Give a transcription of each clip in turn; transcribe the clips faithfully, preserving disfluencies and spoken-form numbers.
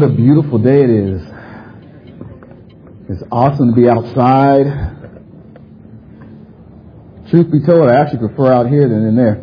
a beautiful day it is. It's awesome to be outside. Truth be told, I actually prefer out here than in there.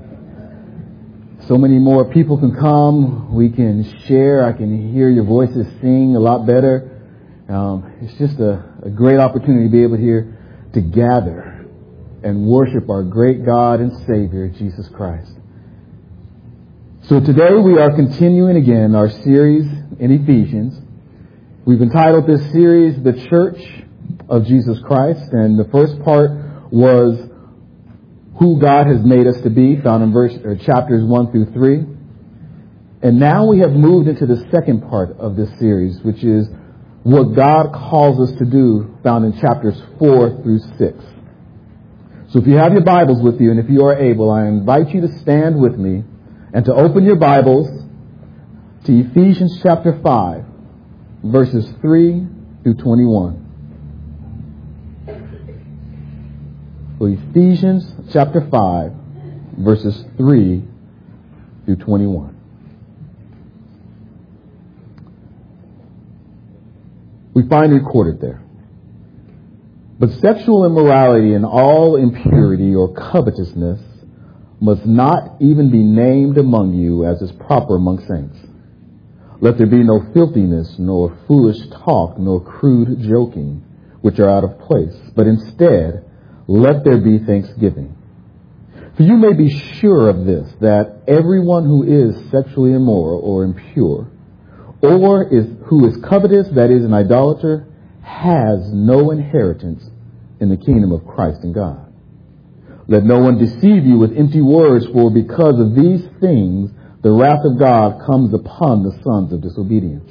So many more people can come. We can share. I can hear your voices sing a lot better. Um, it's just a, a great opportunity to be able here to gather and worship our great God and Savior, Jesus Christ. So today we are continuing again our series in Ephesians. We've entitled this series, The Church of Jesus Christ. And the first part was who God has made us to be, found in verse or chapters one through three. And now we have moved into the second part of this series, which is what God calls us to do, found in chapters four through six. So if you have your Bibles with you, and if you are able, I invite you to stand with me and to open your Bibles to Ephesians chapter five, verses three through twenty-one. So Ephesians chapter five, verses three through twenty-one. We find recorded there, but sexual immorality and all impurity or covetousness must not even be named among you as is proper among saints. Let there be no filthiness, nor foolish talk, nor crude joking, which are out of place, but instead let there be thanksgiving. For you may be sure of this, that everyone who is sexually immoral or impure, or is who is covetous, that is an idolater, has no inheritance in the kingdom of Christ and God. Let no one deceive you with empty words, for because of these things the wrath of God comes upon the sons of disobedience.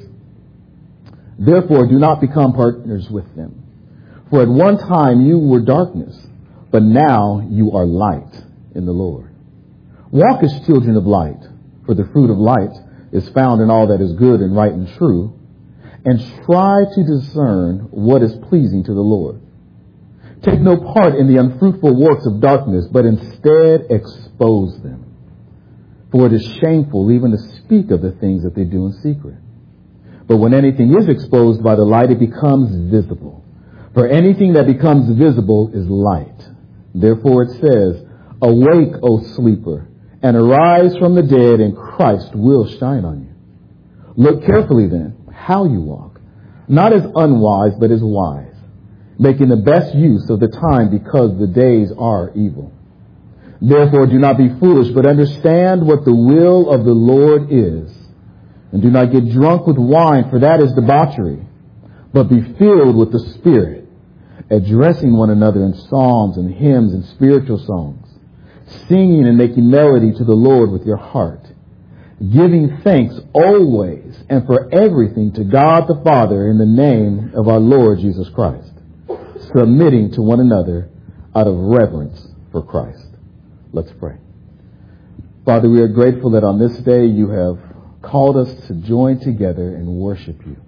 Therefore do not become partners with them. For at one time you were darkness, but now you are light in the Lord. Walk as children of light, for the fruit of light is found in all that is good and right and true, and try to discern what is pleasing to the Lord. Take no part in the unfruitful works of darkness, but instead expose them. For it is shameful even to speak of the things that they do in secret. But when anything is exposed by the light, it becomes visible. For anything that becomes visible is light. Therefore it says, awake, O sleeper, and arise from the dead, and Christ will shine on you. Look carefully then how you walk, not as unwise, but as wise, making the best use of the time, because the days are evil. Therefore do not be foolish, but understand what the will of the Lord is. And do not get drunk with wine, for that is debauchery, but be filled with the Spirit, addressing one another in psalms and hymns and spiritual songs, singing and making melody to the Lord with your heart, giving thanks always and for everything to God the Father in the name of our Lord Jesus Christ, submitting to one another out of reverence for Christ. Let's pray. Father, we are grateful that on this day you have called us to join together and worship you.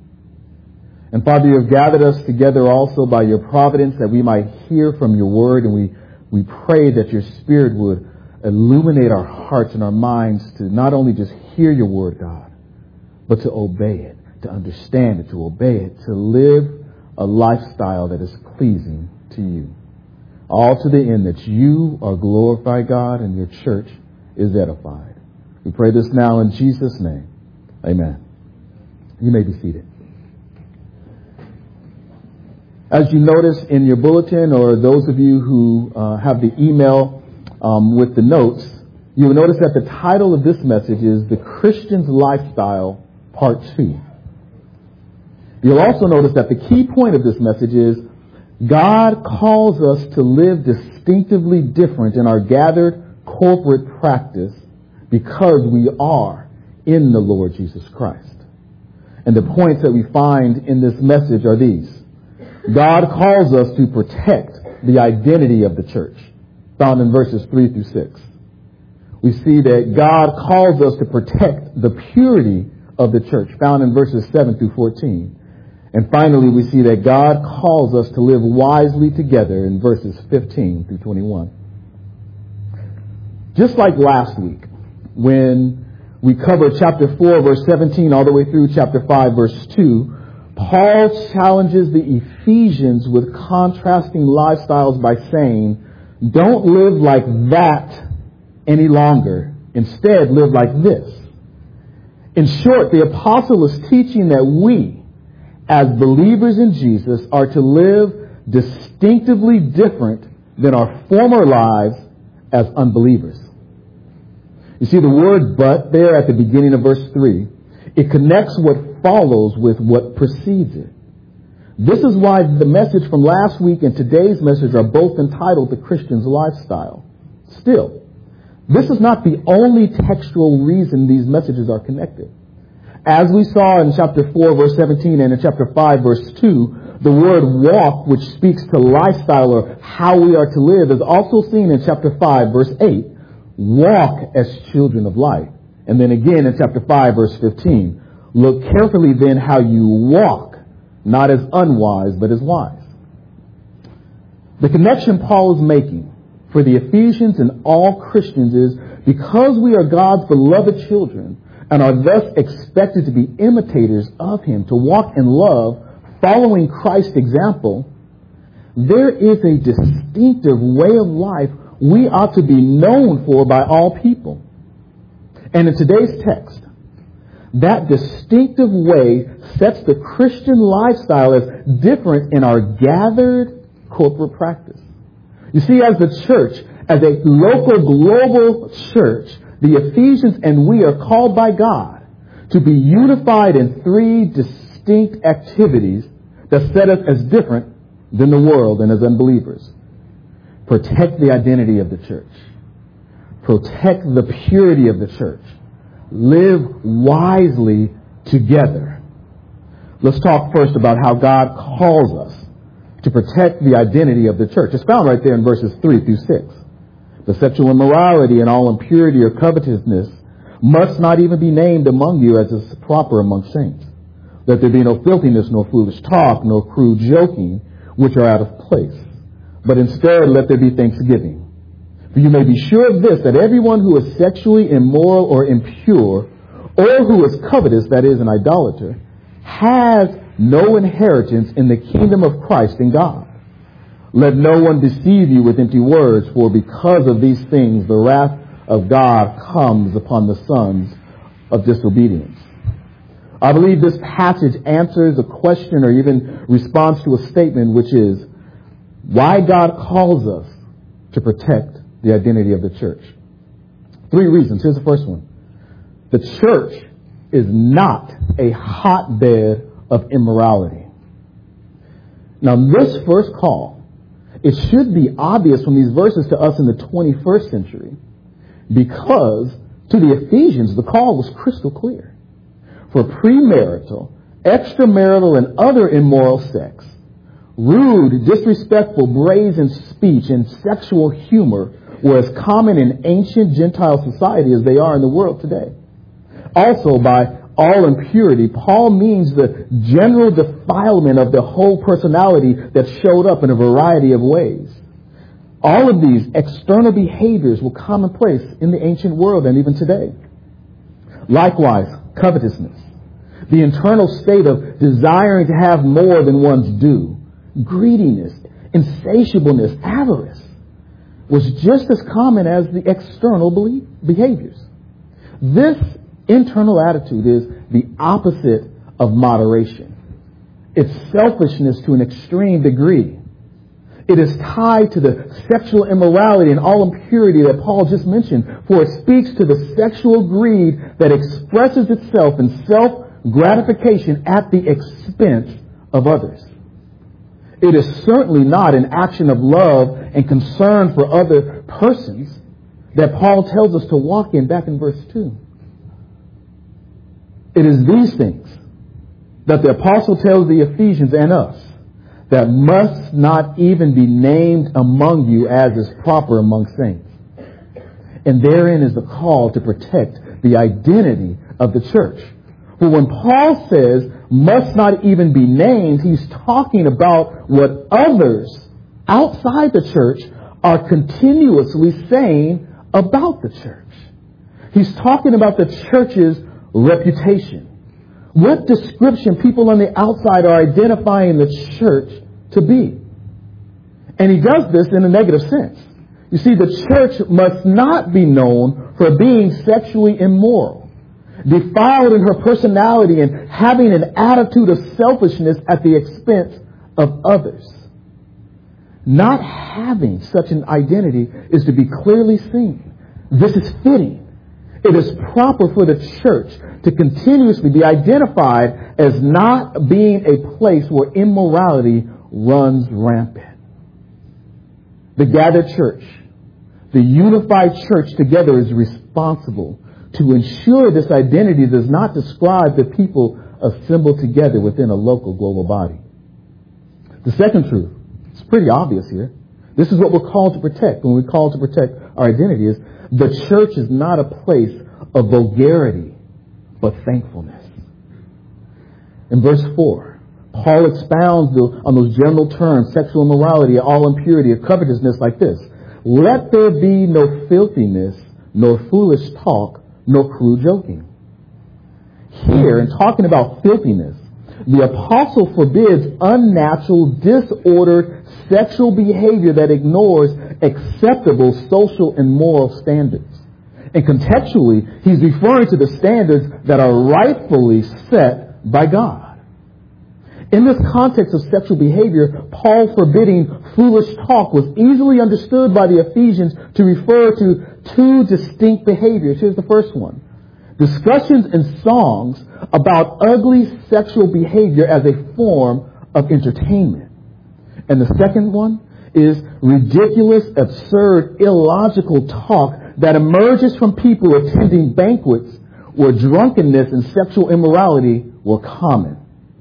And Father, you have gathered us together also by your providence that we might hear from your word, and we, we pray that your Spirit would illuminate our hearts and our minds to not only just hear your word, God, but to obey it, to understand it, to obey it, to live a lifestyle that is pleasing to you. All to the end that you are glorified, God, and your church is edified. We pray this now in Jesus' name. Amen. You may be seated. As you notice in your bulletin, or those of you who uh, have the email um, with the notes, you will notice that the title of this message is The Christian's Lifestyle, Part two. You'll also notice that the key point of this message is God calls us to live distinctively different in our gathered corporate practice because we are in the Lord Jesus Christ. And the points that we find in this message are these. God calls us to protect the identity of the church, found in verses three through six. We see that God calls us to protect the purity of the church, found in verses seven through fourteen. And finally, we see that God calls us to live wisely together in verses fifteen through twenty-one. Just like last week, when we covered chapter four, verse seventeen, all the way through chapter five, verse two, Paul challenges the Ephesians with contrasting lifestyles by saying, don't live like that any longer. Instead, live like this. In short, the apostle is teaching that we, as believers in Jesus, are to live distinctively different than our former lives as unbelievers. You see the word but there at the beginning of verse three. It connects what follows with what precedes it. This is why the message from last week and today's message are both entitled The Christian's Lifestyle. Still, this is not the only textual reason these messages are connected. As we saw in chapter four, verse seventeen, and in chapter five, verse two, the word walk, which speaks to lifestyle or how we are to live, is also seen in chapter five, verse eight. Walk as children of light. And then again in chapter five, verse fifteen. Look carefully then how you walk, not as unwise, but as wise. The connection Paul is making for the Ephesians and all Christians is because we are God's beloved children and are thus expected to be imitators of Him, to walk in love, following Christ's example, there is a distinctive way of life we ought to be known for by all people. And in today's text, that distinctive way sets the Christian lifestyle as different in our gathered corporate practice. You see, as the church, as a local global church, the Ephesians and we are called by God to be unified in three distinct activities that set us as different than the world and as unbelievers. Protect the identity of the church. Protect the purity of the church. Live wisely together. Let's talk first about how God calls us to protect the identity of the church. It's found right there in verses three through six. The sexual immorality and all impurity or covetousness must not even be named among you as is proper among saints. Let there be no filthiness, nor foolish talk, nor crude joking, which are out of place. But instead let there be thanksgiving. For you may be sure of this, that everyone who is sexually immoral or impure, or who is covetous, that is, an idolater, has no inheritance in the kingdom of Christ and God. Let no one deceive you with empty words, for because of these things the wrath of God comes upon the sons of disobedience. I believe this passage answers a question or even responds to a statement, which is why God calls us to protect the identity of the church. Three reasons. Here's the first one. The church is not a hotbed of immorality. Now, this first call, it should be obvious from these verses to us in the twenty-first century, because to the Ephesians, the call was crystal clear. For premarital, extramarital, and other immoral sex, rude, disrespectful, brazen speech, and sexual humor were as common in ancient Gentile society as they are in the world today. Also, by all impurity, Paul means the general defilement of the whole personality that showed up in a variety of ways. All of these external behaviors were commonplace in the ancient world and even today. Likewise, covetousness, the internal state of desiring to have more than one's due, greediness, insatiableness, avarice, was just as common as the external belief, behaviors. This internal attitude is the opposite of moderation. It's selfishness to an extreme degree. It is tied to the sexual immorality and all impurity that Paul just mentioned, for it speaks to the sexual greed that expresses itself in self-gratification at the expense of others. It is certainly not an action of love and concern for other persons that Paul tells us to walk in back in verse two. It is these things that the apostle tells the Ephesians and us that must not even be named among you as is proper among saints. And therein is the call to protect the identity of the church. For when Paul says must not even be named, he's talking about what others outside the church are continuously saying about the church. He's talking about the church's reputation. What description people on the outside are identifying the church to be. And he does this in a negative sense. You see, the church must not be known for being sexually immoral, defiled in her personality, and having an attitude of selfishness at the expense of others. Not having such an identity is to be clearly seen. This is fitting. It is proper for the church to continuously be identified as not being a place where immorality runs rampant. The gathered church, the unified church together, is responsible to ensure this identity does not describe the people assembled together within a local global body. The second truth, it's pretty obvious here. This is what we're called to protect when we're called to protect our identity, is the church is not a place of vulgarity, but thankfulness. In verse four, Paul expounds on those general terms, sexual immorality, all impurity, or covetousness, like this. Let there be no filthiness, nor foolish talk, nor crude joking. Here, in talking about filthiness, the apostle forbids unnatural, disordered sexual behavior that ignores acceptable social and moral standards. And contextually, he's referring to the standards that are rightfully set by God. In this context of sexual behavior, Paul forbidding foolish talk was easily understood by the Ephesians to refer to two distinct behaviors. Here's the first one. Discussions and songs about ugly sexual behavior as a form of entertainment. And the second one is ridiculous, absurd, illogical talk that emerges from people attending banquets where drunkenness and sexual immorality were common.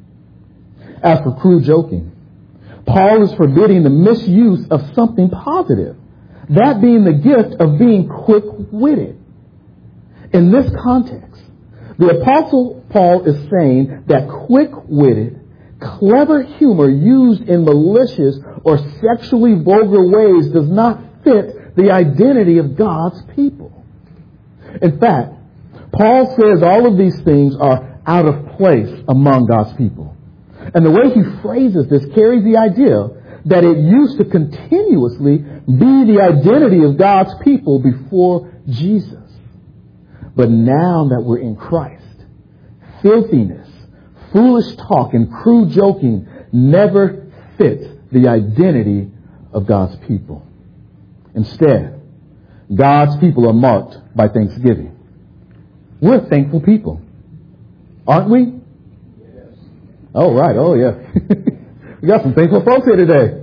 As for crude joking, Paul is forbidding the misuse of something positive, that being the gift of being quick-witted. In this context, the Apostle Paul is saying that quick-witted, clever humor used in malicious or sexually vulgar ways does not fit the identity of God's people. In fact, Paul says all of these things are out of place among God's people. And the way he phrases this carries the idea that it used to continuously be the identity of God's people before Jesus. But now that we're in Christ, filthiness, foolish talk, and crude joking never fits the identity of God's people. Instead, God's people are marked by thanksgiving. We're thankful people, aren't we? Yes. Oh, right. Oh, yeah. We got some thankful folks here today.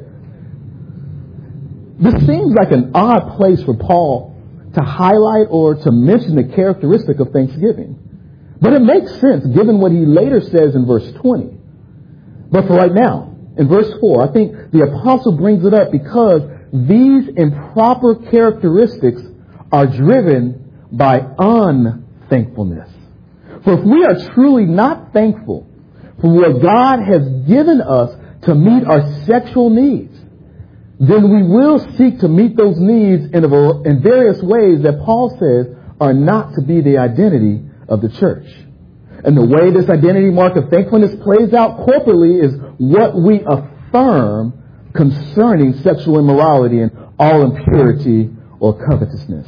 This seems like an odd place for Paul to highlight or to mention the characteristic of thanksgiving. But it makes sense given what he later says in verse twenty. But for right now, in verse four, I think the apostle brings it up because these improper characteristics are driven by unthankfulness. For if we are truly not thankful for what God has given us to meet our sexual needs, then we will seek to meet those needs in, a, in various ways that Paul says are not to be the identity of the church. And the way this identity mark of thankfulness plays out corporately is what we affirm concerning sexual immorality and all impurity or covetousness.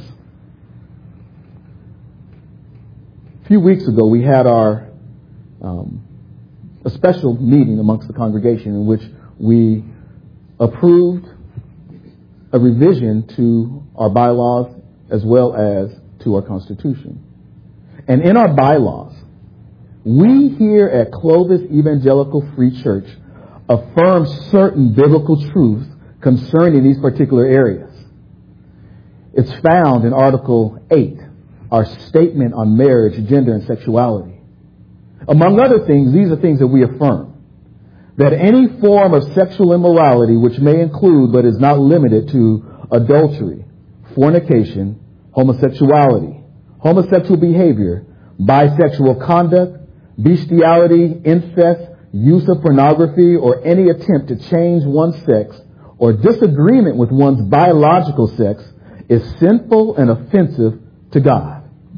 A few weeks ago, we had our um, a special meeting amongst the congregation in which we approved a revision to our bylaws as well as to our Constitution. And in our bylaws, we here at Clovis Evangelical Free Church affirm certain biblical truths concerning these particular areas. It's found in Article eight, our statement on marriage, gender, and sexuality. Among other things, these are things that we affirm. That any form of sexual immorality, which may include but is not limited to adultery, fornication, homosexuality, homosexual behavior, bisexual conduct, bestiality, incest, use of pornography, or any attempt to change one's sex or disagreement with one's biological sex is sinful and offensive to God.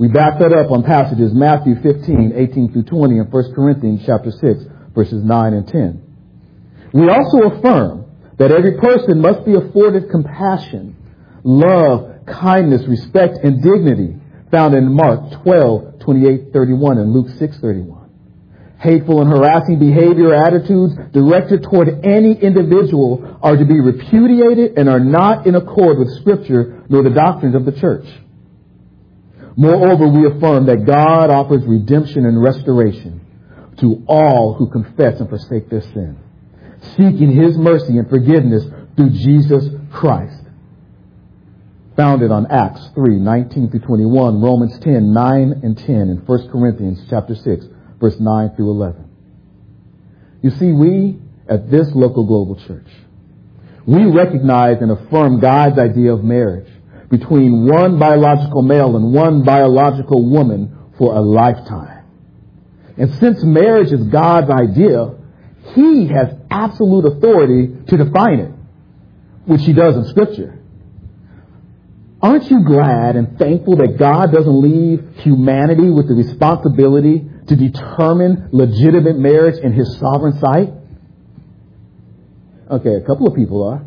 We back that up on passages Matthew fifteen, eighteen through twenty, and First Corinthians chapter six, verses nine and ten. We also affirm that every person must be afforded compassion, love, kindness, respect, and dignity found in Mark twelve, twenty-eight, thirty-one and Luke six, thirty-one. Hateful and harassing behavior or attitudes directed toward any individual are to be repudiated and are not in accord with Scripture nor the doctrines of the church. Moreover, we affirm that God offers redemption and restoration to all who confess and forsake their sin, seeking His mercy and forgiveness through Jesus Christ. Founded on Acts three, nineteen through twenty-one, Romans ten, nine and ten, and First Corinthians chapter six, verse nine through eleven. You see, we at this local global church, we recognize and affirm God's idea of marriage between one biological male and one biological woman for a lifetime. And since marriage is God's idea, He has absolute authority to define it, which He does in Scripture. Aren't you glad and thankful that God doesn't leave humanity with the responsibility to determine legitimate marriage in His sovereign sight? Okay, a couple of people are.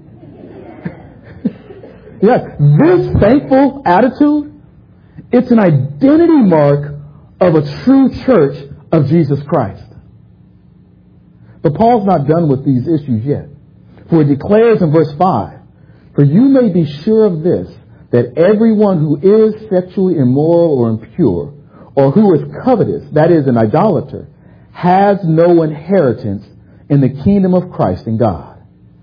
Yes, this thankful attitude, it's an identity mark of a true church of Jesus Christ. But Paul's not done with these issues yet. For he declares in verse five, "For you may be sure of this, that everyone who is sexually immoral or impure, or who is covetous, that is, an idolater, has no inheritance in the kingdom of Christ and God."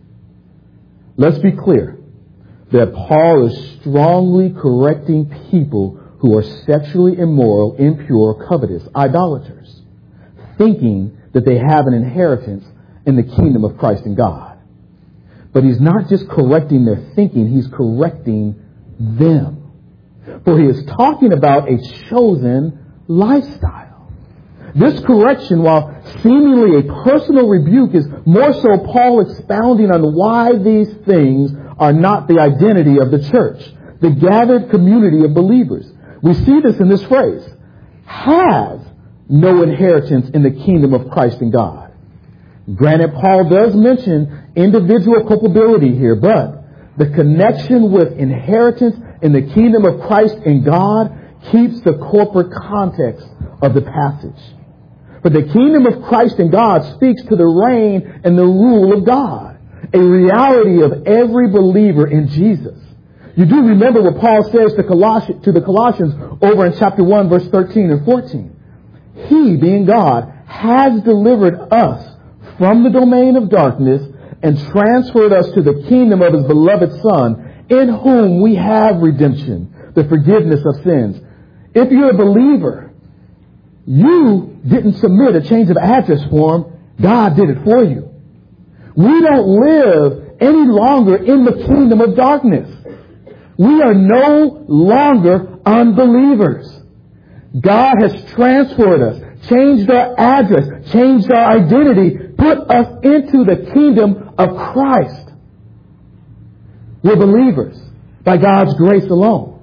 Let's be clear that Paul is strongly correcting people who are sexually immoral, impure, covetous, idolaters, thinking that they have an inheritance in the kingdom of Christ and God. But he's not just correcting their thinking, he's correcting them. For he is talking about a chosen lifestyle. This correction, while seemingly a personal rebuke, is more so Paul expounding on why these things are not the identity of the church, the gathered community of believers. We see this in this phrase, has no inheritance in the kingdom of Christ and God. Granted, Paul does mention individual culpability here, but the connection with inheritance in the kingdom of Christ and God keeps the corporate context of the passage. But the kingdom of Christ and God speaks to the reign and the rule of God, a reality of every believer in Jesus. You do remember what Paul says to, Colossians, to the Colossians over in chapter one, verse thirteen and fourteen. He, being God, has delivered us from the domain of darkness and transferred us to the kingdom of His beloved Son, in whom we have redemption, the forgiveness of sins. If you're a believer, you didn't submit a change of address form. God did it for you. We don't live any longer in the kingdom of darkness. We are no longer unbelievers. God has transferred us, changed our address, changed our identity, put us into the kingdom of Christ. We're believers by God's grace alone.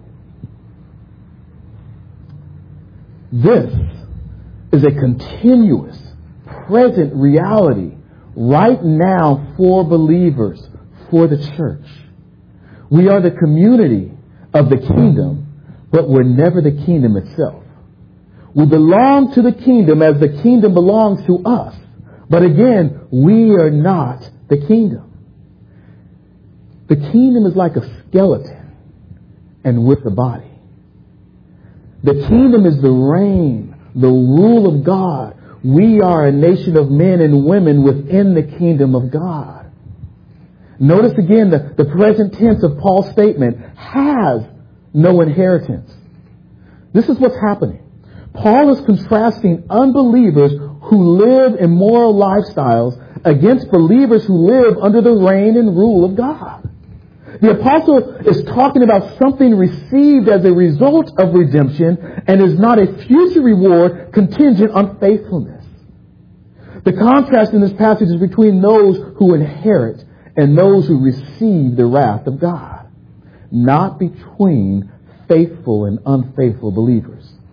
This is a continuous, present reality right now for believers, for the church. We are the community of the kingdom, but we're never the kingdom itself. We belong to the kingdom as the kingdom belongs to us. But again, we are not the kingdom. The kingdom is like a skeleton, and we're the body. The kingdom is the reign, the rule of God. We are a nation of men and women within the kingdom of God. Notice again the, the present tense of Paul's statement, has no inheritance. This is what's happening. Paul is contrasting unbelievers who live immoral lifestyles against believers who live under the reign and rule of God. The apostle is talking about something received as a result of redemption and is not a future reward contingent on faithfulness. The contrast in this passage is between those who inherit and those who receive the wrath of God, not between faithful and unfaithful believers.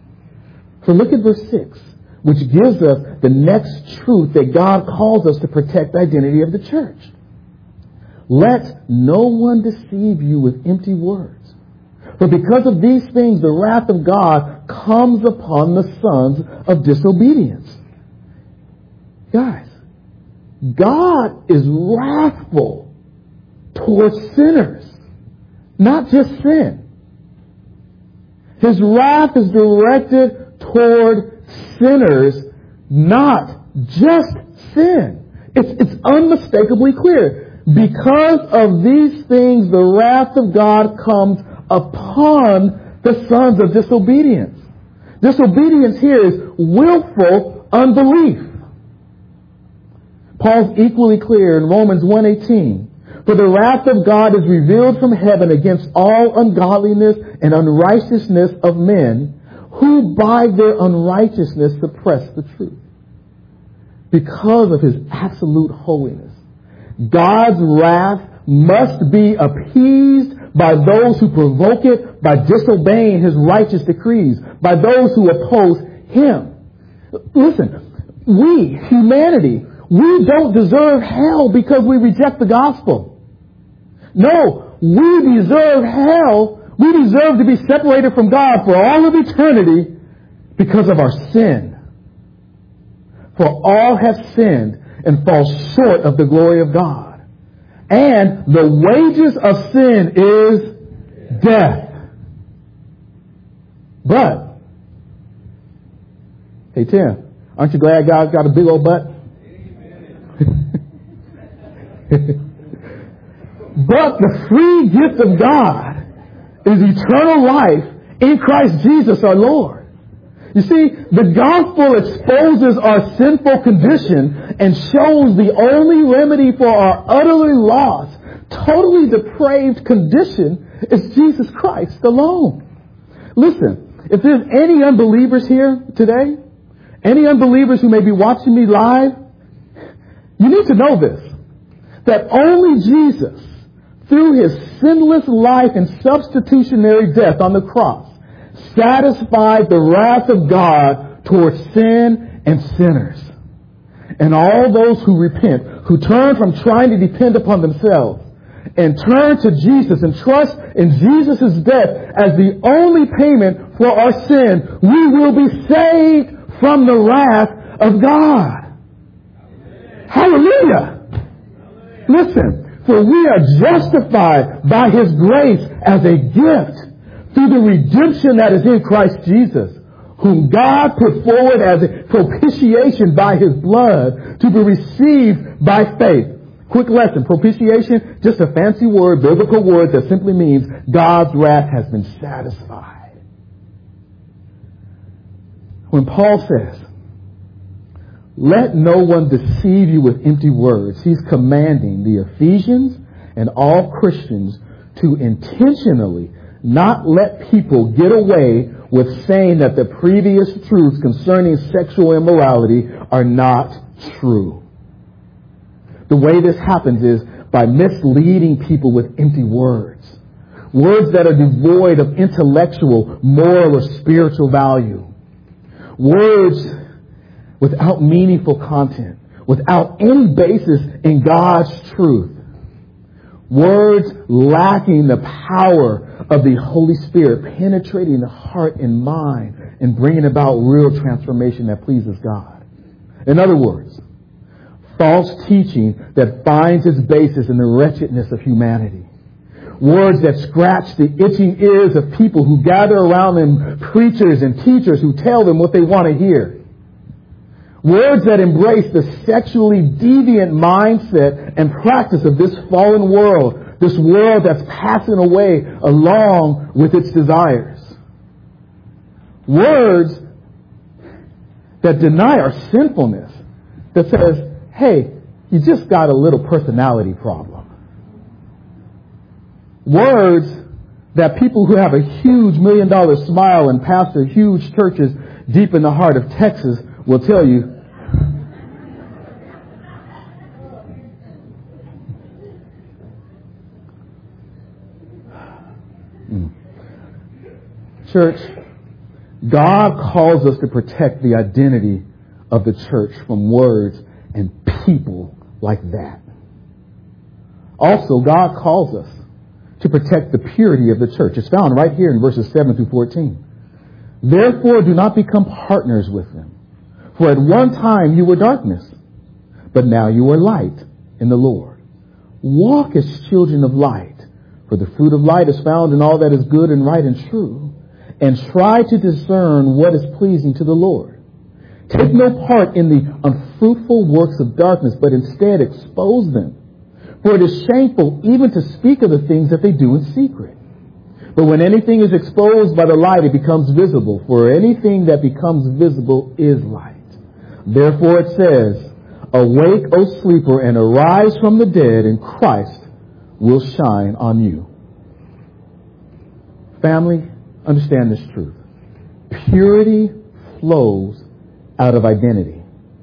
So look at verse six, which gives us the next truth that God calls us to protect the identity of the church. Let no one deceive you with empty words. For because of these things, the wrath of God comes upon the sons of disobedience. Guys, God is wrathful towards sinners, not just sin. His wrath is directed toward sinners, not just sin. It's, it's unmistakably clear. Because of these things, the wrath of God comes upon the sons of disobedience. Disobedience here is willful unbelief. Paul's equally clear in Romans one eighteen. For the wrath of God is revealed from heaven against all ungodliness and unrighteousness of men, who by their unrighteousness suppress the truth. Because of his absolute holiness, God's wrath must be appeased by those who provoke it by disobeying his righteous decrees, by those who oppose him. Listen, we, humanity, we don't deserve hell because we reject the gospel. No, we deserve hell. We deserve to be separated from God for all of eternity because of our sin. For all have sinned and fall short of the glory of God. And the wages of sin is death. But, hey Tim, aren't you glad God's got a big old butt? But the free gift of God is eternal life in Christ Jesus our Lord. You see, the gospel exposes our sinful condition and shows the only remedy for our utterly lost, totally depraved condition is Jesus Christ alone. Listen, if there's any unbelievers here today, any unbelievers who may be watching me live, you need to know this, that only Jesus, through his sinless life and substitutionary death on the cross, satisfied the wrath of God towards sin and sinners. And all those who repent, who turn from trying to depend upon themselves and turn to Jesus and trust in Jesus' death as the only payment for our sin, we will be saved from the wrath of God. Hallelujah! Listen, for we are justified by his grace as a gift through the redemption that is in Christ Jesus, whom God put forward as a propitiation by his blood to be received by faith. Quick lesson, propitiation, just a fancy word, biblical word that simply means God's wrath has been satisfied. When Paul says, let no one deceive you with empty words, he's commanding the Ephesians and all Christians to intentionally not let people get away with saying that the previous truths concerning sexual immorality are not true. The way this happens is by misleading people with empty words. Words that are devoid of intellectual, moral, or spiritual value. Words without meaningful content, without any basis in God's truth. Words lacking the power of the Holy Spirit penetrating the heart and mind and bringing about real transformation that pleases God. In other words, false teaching that finds its basis in the wretchedness of humanity. Words that scratch the itching ears of people who gather around them, preachers and teachers who tell them what they want to hear. Words that embrace the sexually deviant mindset and practice of this fallen world, this world that's passing away along with its desires. Words that deny our sinfulness, that says, hey, you just got a little personality problem. Words that people who have a huge million dollar smile and pastor huge churches deep in the heart of Texas will tell you, Church, God calls us to protect the identity of the church from words and people like that. Also, God calls us to protect the purity of the church. It's found right here in verses seven through fourteen. Therefore, do not become partners with them. For at one time you were darkness, but now you are light in the Lord. Walk as children of light, for the fruit of light is found in all that is good and right and true, and try to discern what is pleasing to the Lord. Take no part in the unfruitful works of darkness, but instead expose them. For it is shameful even to speak of the things that they do in secret. But when anything is exposed by the light, it becomes visible. For anything that becomes visible is light. Therefore it says, awake, O sleeper, and arise from the dead, and Christ will shine on you. Family, understand this truth. Purity flows out of identity.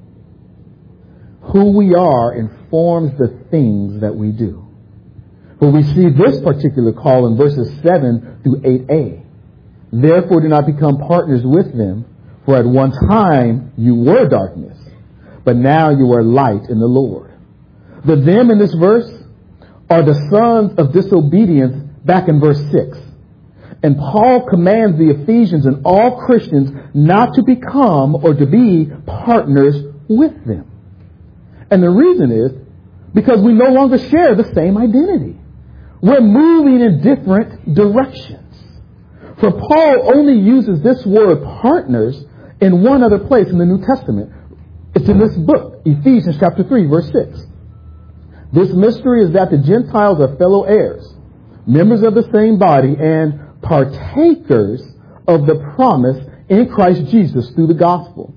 Who we are informs the things that we do. But we see this particular call in verses seven through eight a. Therefore do not become partners with them, for at one time you were darkness, but now you are light in the Lord. The them in this verse are the sons of disobedience back in verse six. And Paul commands the Ephesians and all Christians not to become or to be partners with them. And the reason is because we no longer share the same identity. We're moving in different directions. For Paul only uses this word partners in one other place in the New Testament. It's in this book, Ephesians chapter three, verse six. This mystery is that the Gentiles are fellow heirs, members of the same body, and partakers of the promise in Christ Jesus through the gospel.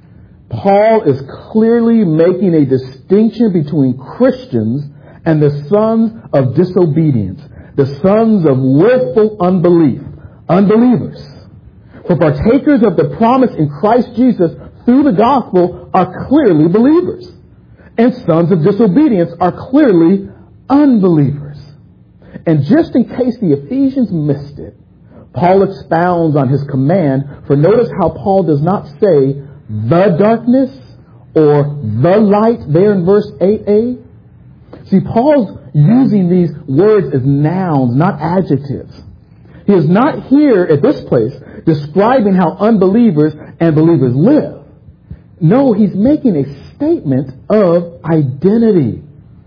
Paul is clearly making a distinction between Christians and the sons of disobedience, the sons of willful unbelief, unbelievers. For partakers of the promise in Christ Jesus through the gospel are clearly believers, and sons of disobedience are clearly unbelievers. And just in case the Ephesians missed it, Paul expounds on his command, for notice how Paul does not say the darkness or the light there in verse eight a. See, Paul's using these words as nouns, not adjectives. He is not here at this place describing how unbelievers and believers live. No, he's making a statement of identity.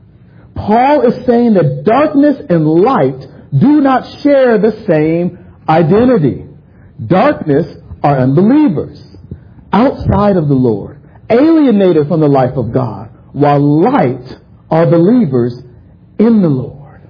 Paul is saying that darkness and light do not share the same identity. Darkness are unbelievers, outside of the Lord, alienated from the life of God, while light are believers in the Lord.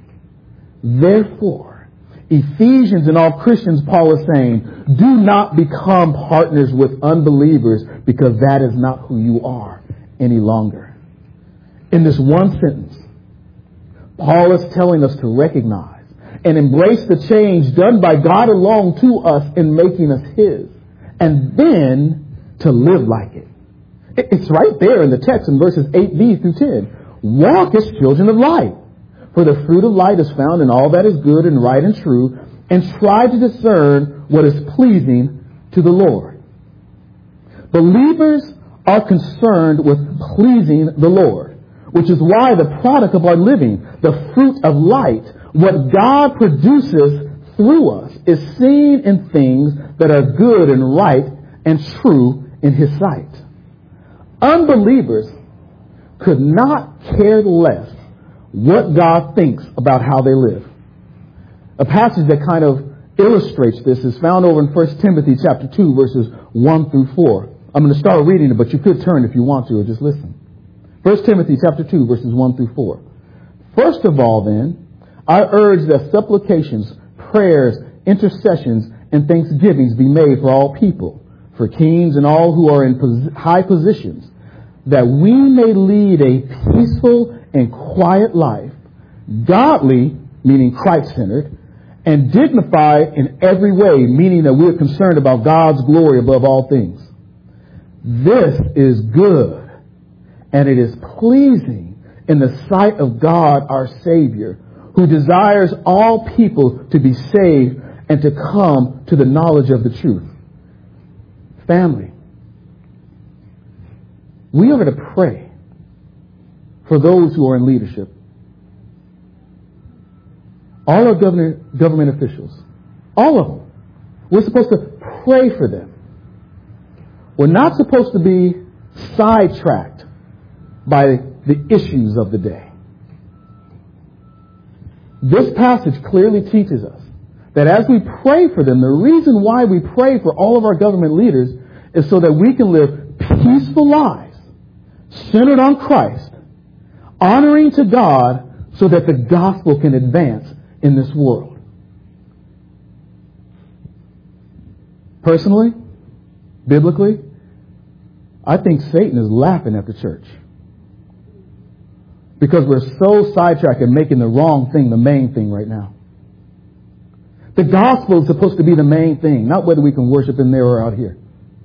Therefore, Ephesians and all Christians, Paul is saying, do not become partners with unbelievers, because that is not who you are any longer. In this one sentence, Paul is telling us to recognize and embrace the change done by God alone to us in making us His, and then to live like it. It's right there in the text in verses eight b through ten. Walk as children of light, for the fruit of light is found in all that is good and right and true, and try to discern what is pleasing to the Lord. Believers are concerned with pleasing the Lord, which is why the product of our living, the fruit of light, what God produces through us, is seen in things that are good and right and true in His sight. Unbelievers could not care less what God thinks about how they live. A passage that kind of illustrates this is found over in First Timothy chapter two, verses one through four. I'm going to start reading it, but you could turn if you want to, or just listen. First Timothy chapter two, verses one through four. First of all, then, I urge that supplications, prayers, intercessions, and thanksgivings be made for all people, for kings and all who are in pos- high positions, that we may lead a peaceful and quiet life, godly, meaning Christ-centered, and dignified in every way, meaning that we're concerned about God's glory above all things. This is good, and it is pleasing in the sight of God our Savior, who desires all people to be saved and to come to the knowledge of the truth. Family, we are to pray for those who are in leadership. All our government, government officials, all of them, we're supposed to pray for them. We're not supposed to be sidetracked by the issues of the day. This passage clearly teaches us that as we pray for them, the reason why we pray for all of our government leaders is so that we can live peaceful lives, centered on Christ, honoring to God, so that the gospel can advance in this world. Personally, biblically, I think Satan is laughing at the church because we're so sidetracked and making the wrong thing the main thing right now. The gospel is supposed to be the main thing, not whether we can worship in there or out here.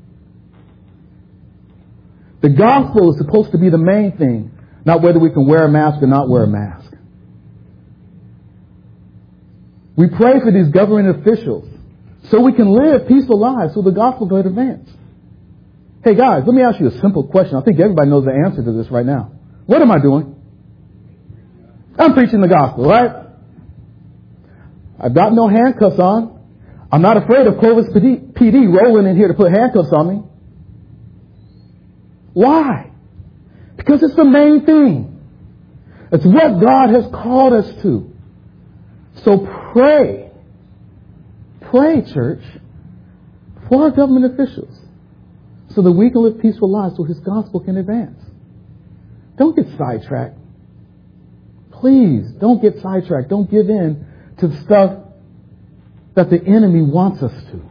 The gospel is supposed to be the main thing, not whether we can wear a mask or not wear a mask. We pray for these government officials so we can live peaceful lives so the gospel can advance. Hey guys, let me ask you a simple question. I think everybody knows the answer to this right now. What am I doing? I'm preaching the gospel, right? I've got no handcuffs on. I'm not afraid of Clovis P D rolling in here to put handcuffs on me. Why? Because it's the main thing. It's what God has called us to. So pray. Pray, church, for our government officials so that we can live peaceful lives so His gospel can advance. Don't get sidetracked. Please, don't get sidetracked. Don't give in to the stuff that the enemy wants us to.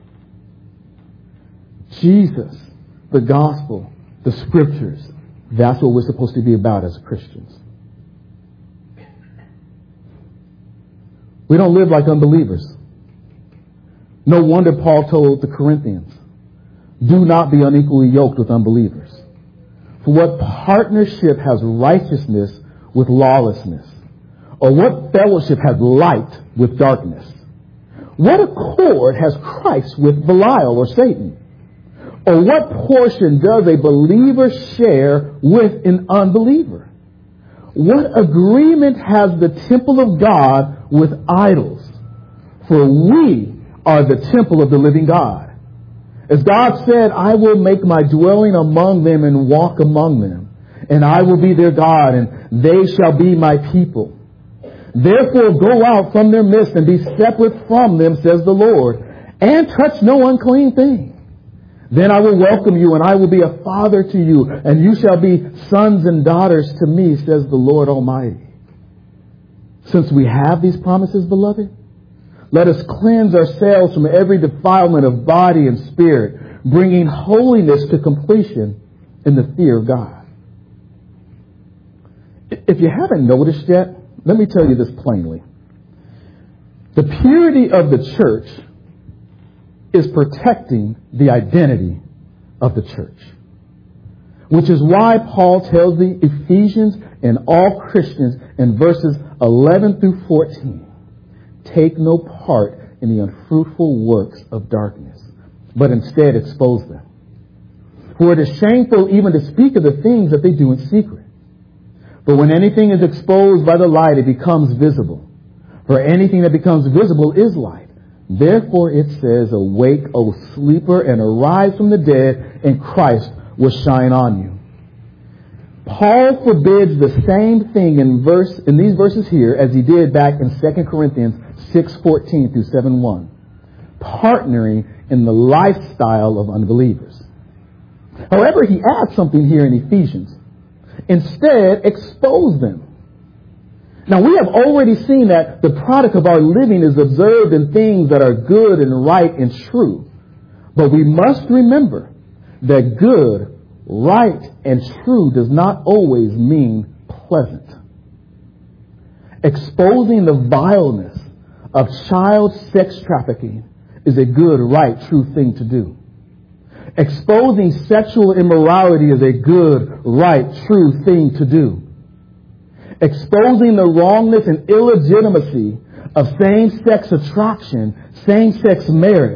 Jesus, the gospel, the scriptures, that's what we're supposed to be about as Christians. We don't live like unbelievers. No wonder Paul told the Corinthians, do not be unequally yoked with unbelievers. For what partnership has righteousness with lawlessness? Or what fellowship has light with darkness? What accord has Christ with Belial or Satan? Or what portion does a believer share with an unbeliever? What agreement has the temple of God with idols? For we are the temple of the living God. As God said, I will make my dwelling among them and walk among them, and I will be their God, and they shall be my people. Therefore go out from their midst and be separate from them, says the Lord, and touch no unclean thing. Then I will welcome you, and I will be a father to you, and you shall be sons and daughters to me, says the Lord Almighty. Since we have these promises, beloved, let us cleanse ourselves from every defilement of body and spirit, bringing holiness to completion in the fear of God. If you haven't noticed yet, let me tell you this plainly. The purity of the church is protecting the identity of the church. Which is why Paul tells the Ephesians and all Christians in verses eleven through fourteen, take no part in the unfruitful works of darkness, but instead expose them. For it is shameful even to speak of the things that they do in secret. But when anything is exposed by the light, it becomes visible. For anything that becomes visible is light. Therefore it says, awake, O sleeper, and arise from the dead, and Christ will shine on you. Paul forbids the same thing in verse in these verses here as he did back in Second Corinthians six fourteen through seven one. Partnering in the lifestyle of unbelievers. However, he adds something here in Ephesians. Instead, expose them. Now, we have already seen that the product of our living is observed in things that are good and right and true. But we must remember that good, right, and true does not always mean pleasant. Exposing the vileness of child sex trafficking is a good, right, true thing to do. Exposing sexual immorality is a good, right, true thing to do. Exposing the wrongness and illegitimacy of same-sex attraction, same-sex marriage,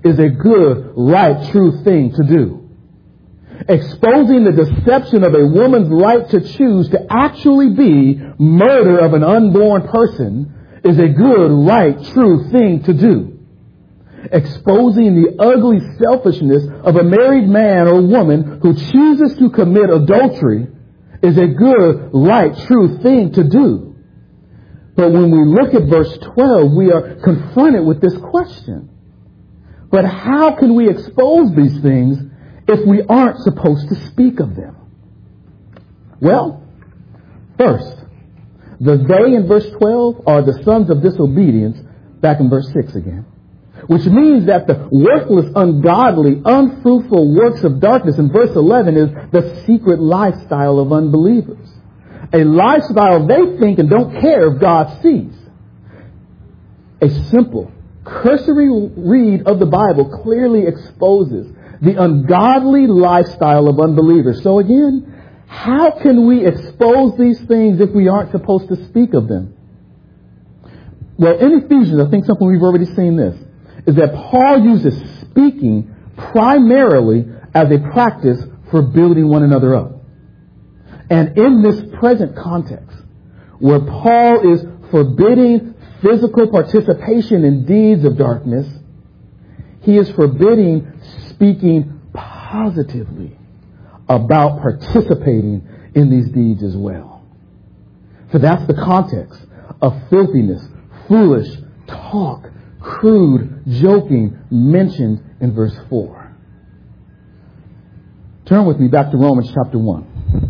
is a good, right, true thing to do. Exposing the deception of a woman's right to choose to actually be murder of an unborn person is a good, right, true thing to do. Exposing the ugly selfishness of a married man or woman who chooses to commit adultery is a good, right, true thing to do. But when we look at verse twelve, we are confronted with this question. But how can we expose these things if we aren't supposed to speak of them? Well, first, the they in verse twelve are the sons of disobedience back in verse six again. Which means that the worthless, ungodly, unfruitful works of darkness in verse eleven is the secret lifestyle of unbelievers. A lifestyle they think and don't care if God sees. A simple, cursory read of the Bible clearly exposes the ungodly lifestyle of unbelievers. So again, how can we expose these things if we aren't supposed to speak of them? Well, in Ephesians, I think something we've already seen this, is that Paul uses speaking primarily as a practice for building one another up. And in this present context, where Paul is forbidding physical participation in deeds of darkness, he is forbidding speaking positively about participating in these deeds as well. So that's the context of filthiness, foolish talk, crude joking mentioned in verse four. Turn with me back to Romans chapter one.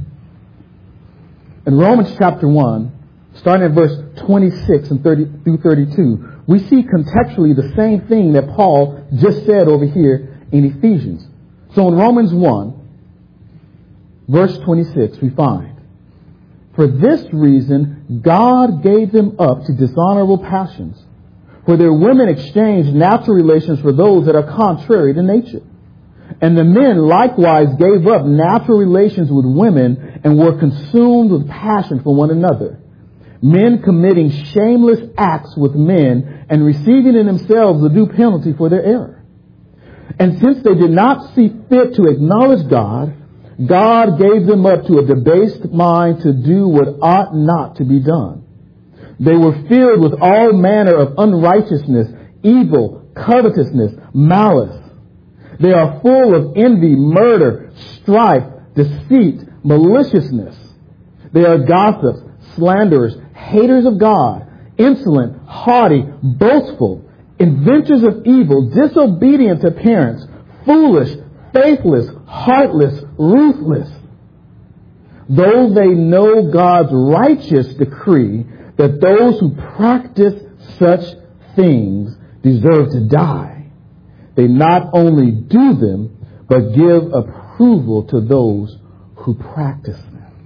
In Romans chapter one, starting at verse twenty-six and thirty through thirty-two, we see contextually the same thing that Paul just said over here in Ephesians. So in Romans one, verse twenty-six, we find, for this reason God gave them up to dishonorable passions, for their women exchanged natural relations for those that are contrary to nature. And the men likewise gave up natural relations with women and were consumed with passion for one another, men committing shameless acts with men and receiving in themselves the due penalty for their error. And since they did not see fit to acknowledge God, God gave them up to a debased mind to do what ought not to be done. They were filled with all manner of unrighteousness, evil, covetousness, malice. They are full of envy, murder, strife, deceit, maliciousness. They are gossips, slanderers, haters of God, insolent, haughty, boastful, inventors of evil, disobedient to parents, foolish, faithless, heartless, ruthless. Though they know God's righteous decree that those who practice such things deserve to die, they not only do them, but give approval to those who practice them.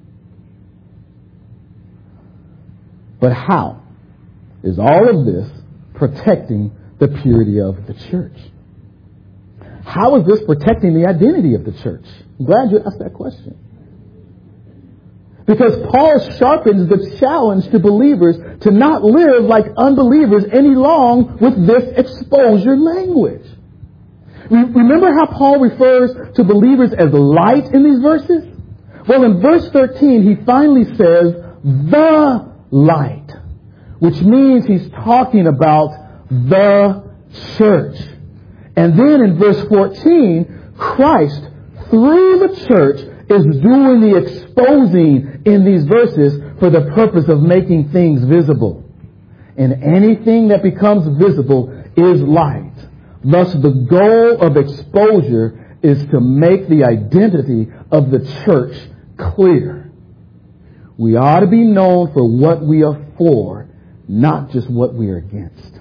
But how is all of this protecting the purity of the church? How is this protecting the identity of the church? I'm glad you asked that question. Because Paul sharpens the challenge to believers to not live like unbelievers any long with this exposure language. Remember how Paul refers to believers as light in these verses? Well, in verse thirteen, he finally says, the light, which means he's talking about the church. And then in verse fourteen, Christ, through the church, is doing the exposing in these verses for the purpose of making things visible. And anything that becomes visible is light. Thus, the goal of exposure is to make the identity of the church clear. We ought to be known for what we are for, not just what we are against.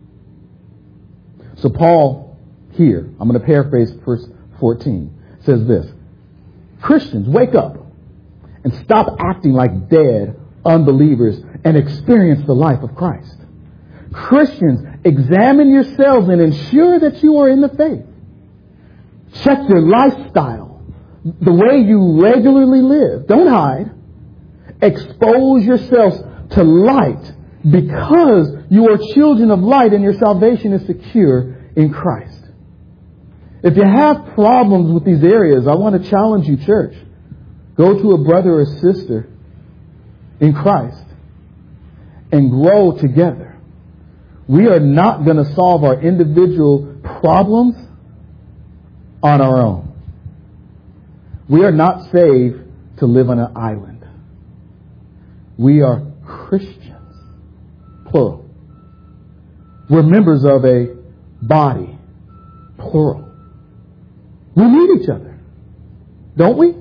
So Paul here, I'm going to paraphrase verse fourteen, says this: Christians, wake up and stop acting like dead unbelievers and experience the life of Christ. Christians, examine yourselves and ensure that you are in the faith. Check your lifestyle, the way you regularly live. Don't hide. Expose yourselves to light because you are children of light and your salvation is secure in Christ. If you have problems with these areas, I want to challenge you, church. Go to a brother or sister in Christ and grow together. We are not going to solve our individual problems on our own. We are not saved to live on an island. We are Christians, plural. We're members of a body, plural. We need each other, don't we?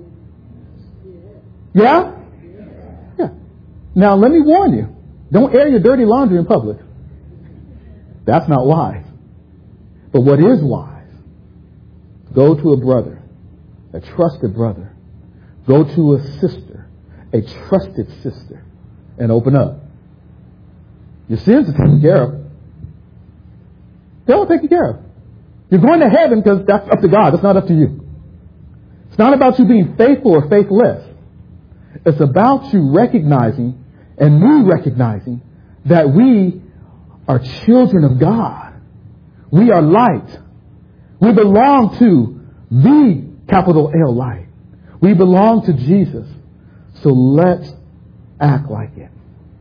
Yeah? Yeah. Now, let me warn you. Don't air your dirty laundry in public. That's not wise. But what is wise, go to a brother, a trusted brother. Go to a sister, a trusted sister, and open up. Your sins are taken care of. They're all taken care of. You're going to heaven because that's up to God. It's not up to you. It's not about you being faithful or faithless. It's about you recognizing and me recognizing that we are children of God. We are light. We belong to the capital L light. We belong to Jesus. So let's act like it.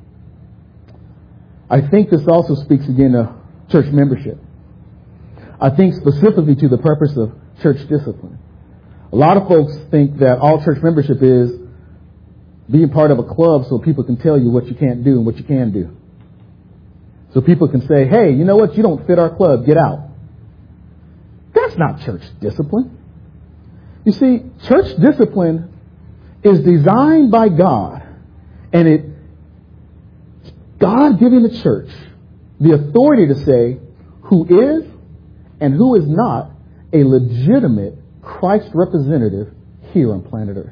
I think this also speaks again to church membership. I think specifically to the purpose of church discipline. A lot of folks think that all church membership is being part of a club so people can tell you what you can't do and what you can do. So people can say, hey, you know what? You don't fit our club. Get out. That's not church discipline. You see, church discipline is designed by God, and it God giving the church the authority to say who is and who is not a legitimate Christ representative here on planet Earth,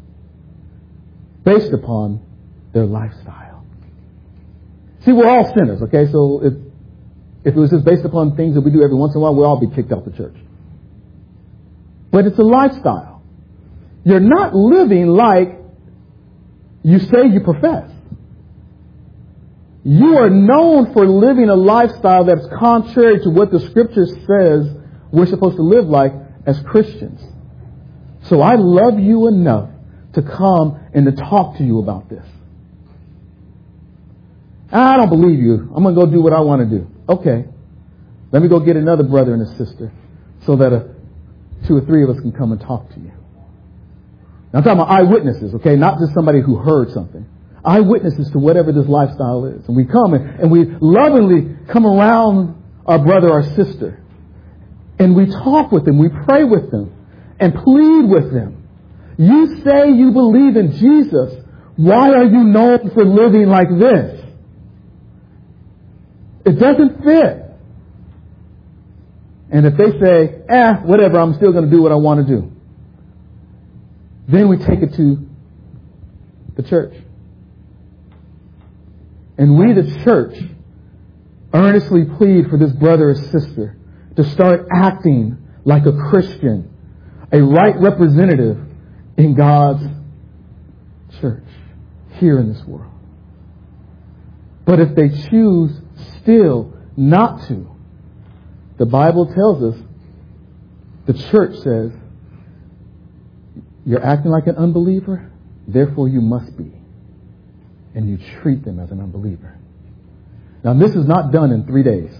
based upon their lifestyle. See, we're all sinners, okay? So if, if it was just based upon things that we do every once in a while, we'll all be kicked out the church. But it's a lifestyle. You're not living like you say you profess. You are known for living a lifestyle that's contrary to what the Scripture says we're supposed to live like as Christians. So I love you enough to come and to talk to you about this. I don't believe you. I'm going to go do what I want to do. Okay. Let me go get another brother and a sister so that a, two or three of us can come and talk to you. Now, I'm talking about eyewitnesses, okay? Not just somebody who heard something. Eyewitnesses to whatever this lifestyle is. And we come and, and we lovingly come around our brother or sister. And we talk with them. We pray with them. And plead with them. You say you believe in Jesus. Why are you known for living like this? It doesn't fit. And if they say, eh, whatever, I'm still going to do what I want to do. Then we take it to the church. And we, the church, earnestly plead for this brother or sister to start acting like a Christian, a right representative in God's church here in this world. But if they choose still not to, the Bible tells us, the church says, you're acting like an unbeliever, therefore you must be. And you treat them as an unbeliever. Now, this is not done in three days.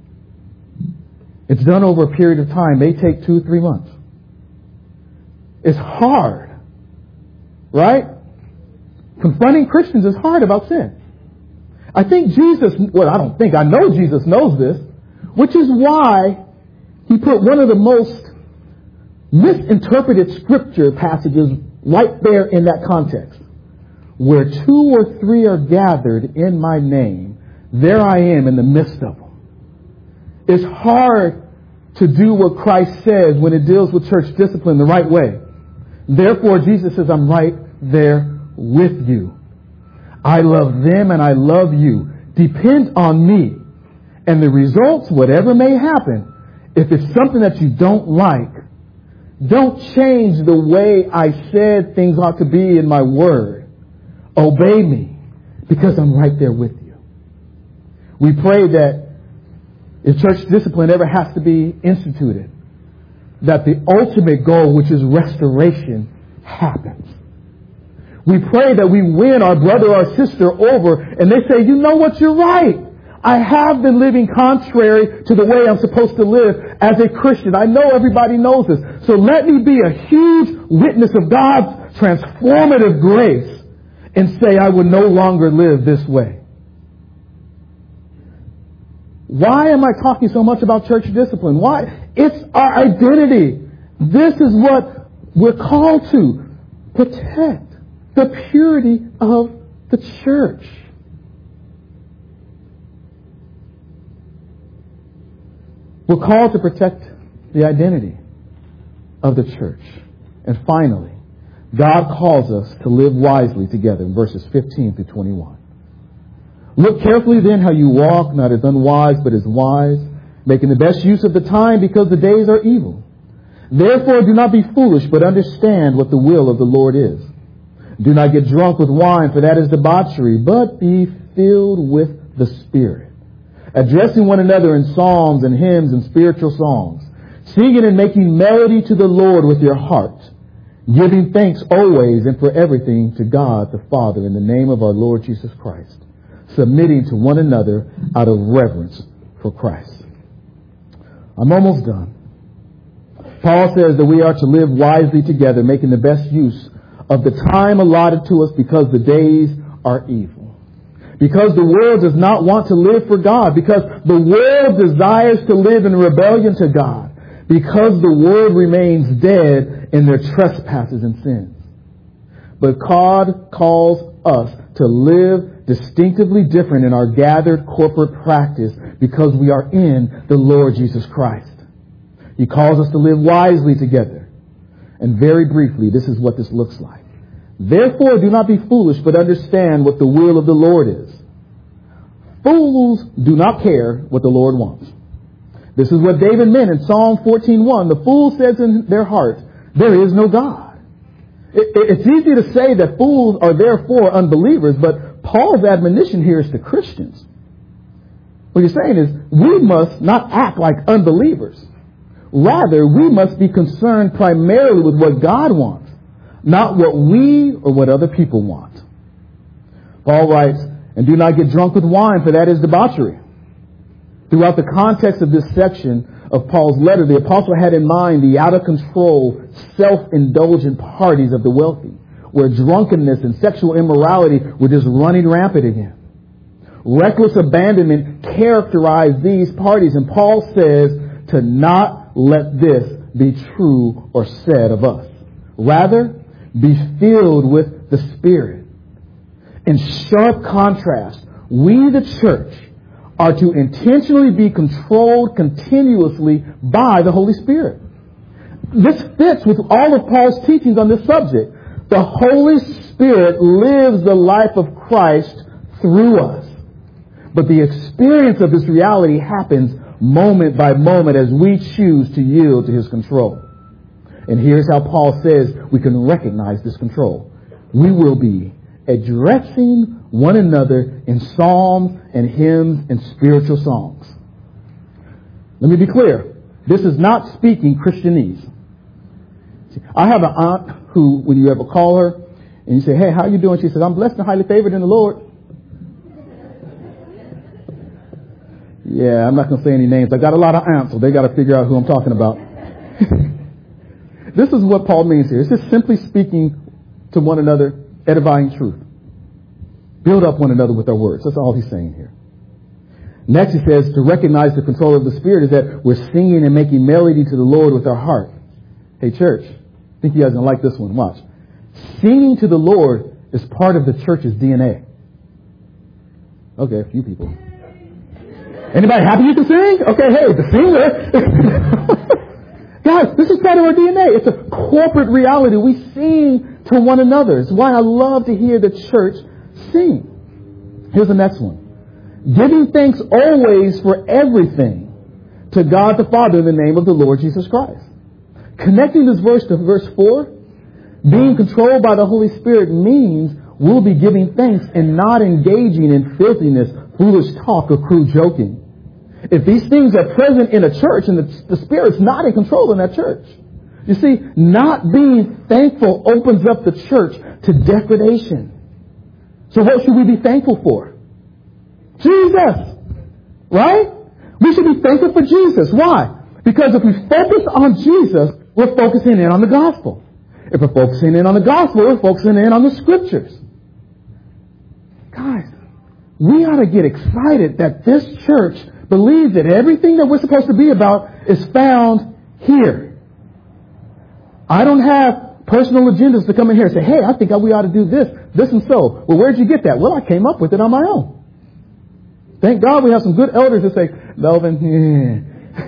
It's done over a period of time. May take two, three months. It's hard. Right? Confronting Christians is hard about sin. I think Jesus, well, I don't think, I know Jesus knows this, which is why he put one of the most misinterpreted scripture passages right there in that context. Where two or three are gathered in my name, there I am in the midst of them. It's hard to do what Christ says when it deals with church discipline the right way. Therefore, Jesus says, I'm right there with you. I love them and I love you. Depend on me. And the results, whatever may happen, if it's something that you don't like, don't change the way I said things ought to be in my word. Obey me because I'm right there with you. We pray that if church discipline ever has to be instituted, that the ultimate goal, which is restoration, happens. We pray that we win our brother or sister over, and they say, you know what, you're right. I have been living contrary to the way I'm supposed to live as a Christian. I know everybody knows this. So let me be a huge witness of God's transformative grace and say I will no longer live this way. Why am I talking so much about church discipline? Why? It's our identity. This is what we're called to. Protect the purity of the church. We're called to protect the identity of the church. And finally, God calls us to live wisely together in verses fifteen through twenty-one. Look carefully then how you walk, not as unwise, but as wise, making the best use of the time because the days are evil. Therefore, do not be foolish, but understand what the will of the Lord is. Do not get drunk with wine, for that is debauchery, but be filled with the Spirit, addressing one another in psalms and hymns and spiritual songs, singing and making melody to the Lord with your heart, giving thanks always and for everything to God the Father in the name of our Lord Jesus Christ, submitting to one another out of reverence for Christ. I'm almost done. Paul says that we are to live wisely together, making the best use of the time allotted to us because the days are evil. Because the world does not want to live for God. Because the world desires to live in rebellion to God. Because the world remains dead in their trespasses and sins. But God calls us to live distinctively different in our gathered corporate practice because we are in the Lord Jesus Christ. He calls us to live wisely together. And very briefly, this is what this looks like. Therefore, do not be foolish, but understand what the will of the Lord is. Fools do not care what the Lord wants. This is what David meant in Psalm fourteen one. The fool says in their heart, there is no God. It, it, it's easy to say that fools are therefore unbelievers, but Paul's admonition here is to Christians. What he's saying is, we must not act like unbelievers. Rather, we must be concerned primarily with what God wants, not what we or what other people want. Paul writes, and do not get drunk with wine, for that is debauchery. Throughout the context of this section of Paul's letter, the apostle had in mind the out-of-control, self-indulgent parties of the wealthy, where drunkenness and sexual immorality were just running rampant again. Reckless abandonment characterized these parties, and Paul says to not let this be true or said of us. Rather, be filled with the Spirit. In sharp contrast, we, the church, are to intentionally be controlled continuously by the Holy Spirit. This fits with all of Paul's teachings on this subject. The Holy Spirit lives the life of Christ through us. But the experience of this reality happens moment by moment as we choose to yield to His control. And here's how Paul says we can recognize this control. We will be addressing one another in psalms and hymns and spiritual songs. Let me be clear. This is not speaking Christianese. See, I have an aunt who, when you ever call her and you say, hey, how you doing? She says, I'm blessed and highly favored in the Lord. Yeah, I'm not going to say any names. I got a lot of aunts, so they got to figure out who I'm talking about. This is what Paul means here. It's just simply speaking to one another, edifying truth. Build up one another with our words. That's all he's saying here. Next, he says to recognize the control of the Spirit is that we're singing and making melody to the Lord with our heart. Hey, church, I think you guys are going to like this one. Watch. Singing to the Lord is part of the church's D N A. Okay, a few people. Anybody happy you can sing? Okay, hey, the singer. Guys, this is part of our D N A. It's a corporate reality. We sing to one another. It's why I love to hear the church sing. Here's the next one. Giving thanks always for everything to God the Father in the name of the Lord Jesus Christ. Connecting this verse to verse four, being controlled by the Holy Spirit means we'll be giving thanks and not engaging in filthiness, foolish talk, or crude joking. if these things are present in a church and the, the Spirit's not in control in that church. You see, not being thankful opens up the church to degradation. So what should we be thankful for? Jesus. Right? We should be thankful for Jesus. Why? Because if we focus on Jesus, we're focusing in on the gospel. If we're focusing in on the gospel, we're focusing in on the scriptures. Guys, we ought to get excited that this church believes that everything that we're supposed to be about is found here. I don't have personal agendas to come in here and say, hey, I think we ought to do this, this and so. Well, where'd you get that? Well, I came up with it on my own. Thank God we have some good elders that say, Melvin,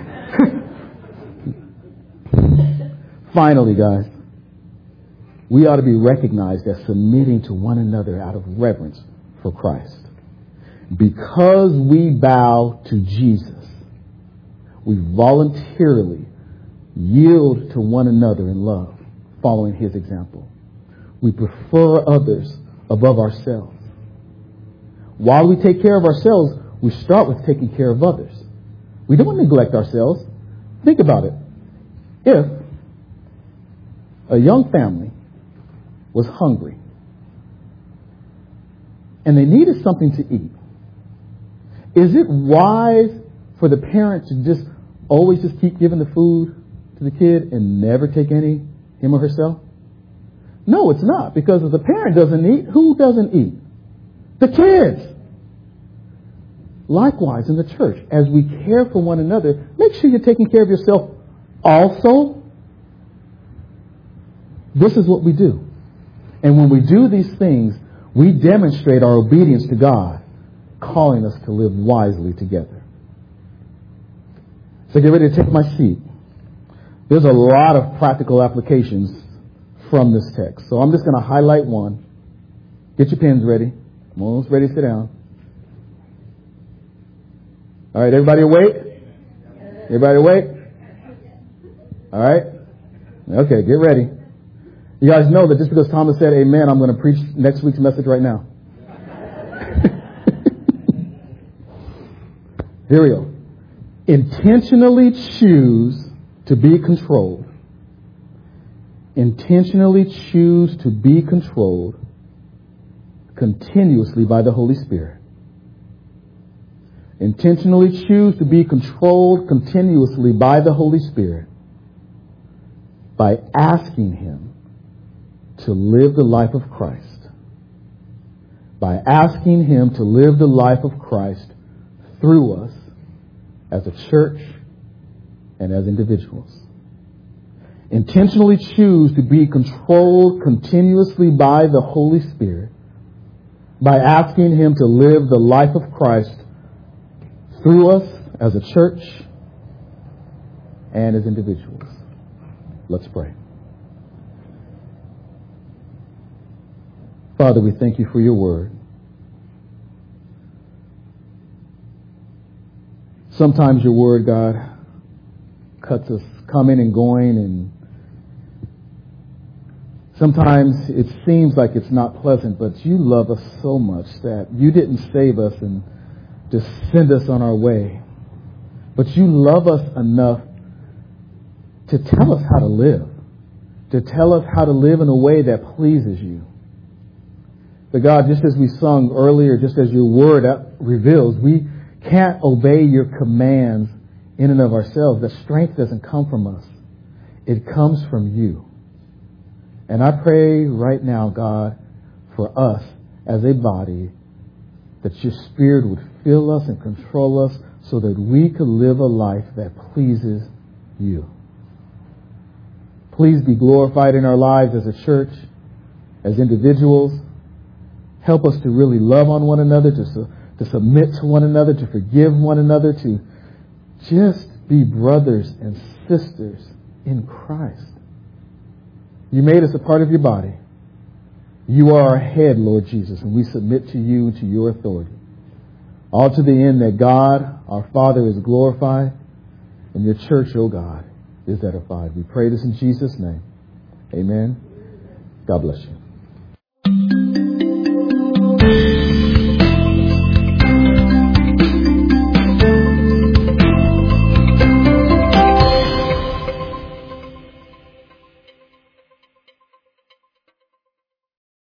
yeah. Finally, guys, we ought to be recognized as submitting to one another out of reverence for Christ. Because we bow to Jesus, we voluntarily yield to one another in love, following his example. We prefer others above ourselves. While we take care of ourselves, we start with taking care of others. We don't neglect ourselves. Think about it. If a young family was hungry and they needed something to eat, is it wise for the parent to just always just keep giving the food to the kid and never take any, him or herself? No, it's not. Because if the parent doesn't eat, who doesn't eat? The kids. Likewise, in the church, as we care for one another, make sure you're taking care of yourself also. This is what we do. And when we do these things, we demonstrate our obedience to God, calling us to live wisely together. So get ready to take my seat. There's a lot of practical applications from this text. So I'm just going to highlight one. Get your pens ready. I'm almost ready to sit down. All right, everybody awake? Everybody awake? All right? Okay, get ready. You guys know that just because Thomas said amen, I'm going to preach next week's message right now. Here we go. Intentionally choose to be controlled. Intentionally choose to be controlled continuously by the Holy Spirit. Intentionally choose to be controlled continuously by the Holy Spirit by asking Him to live the life of Christ. By asking Him to live the life of Christ through us as a church and as individuals. Intentionally choose to be controlled continuously by the Holy Spirit by asking Him to live the life of Christ through us as a church and as individuals. Let's pray. Father, we thank you for your word. Sometimes your word, God, cuts us coming and going, and sometimes it seems like it's not pleasant, but you love us so much that you didn't save us and just send us on our way. But you love us enough to tell us how to live, to tell us how to live in a way that pleases you. But God, just as we sung earlier, just as your word reveals, we can't obey your commands in and of ourselves. That strength doesn't come from us. It comes from you. And I pray right now, God, for us as a body, that your Spirit would fill us and control us so that we could live a life that pleases you. Please be glorified in our lives as a church, as individuals. Help us to really love on one another, to, su- to submit to one another, to forgive one another, to just be brothers and sisters in Christ. You made us a part of your body. You are our head, Lord Jesus, and we submit to you, to your authority. All to the end that God, our Father, is glorified, and your church, oh God, is edified. We pray this in Jesus' name. Amen. God bless you.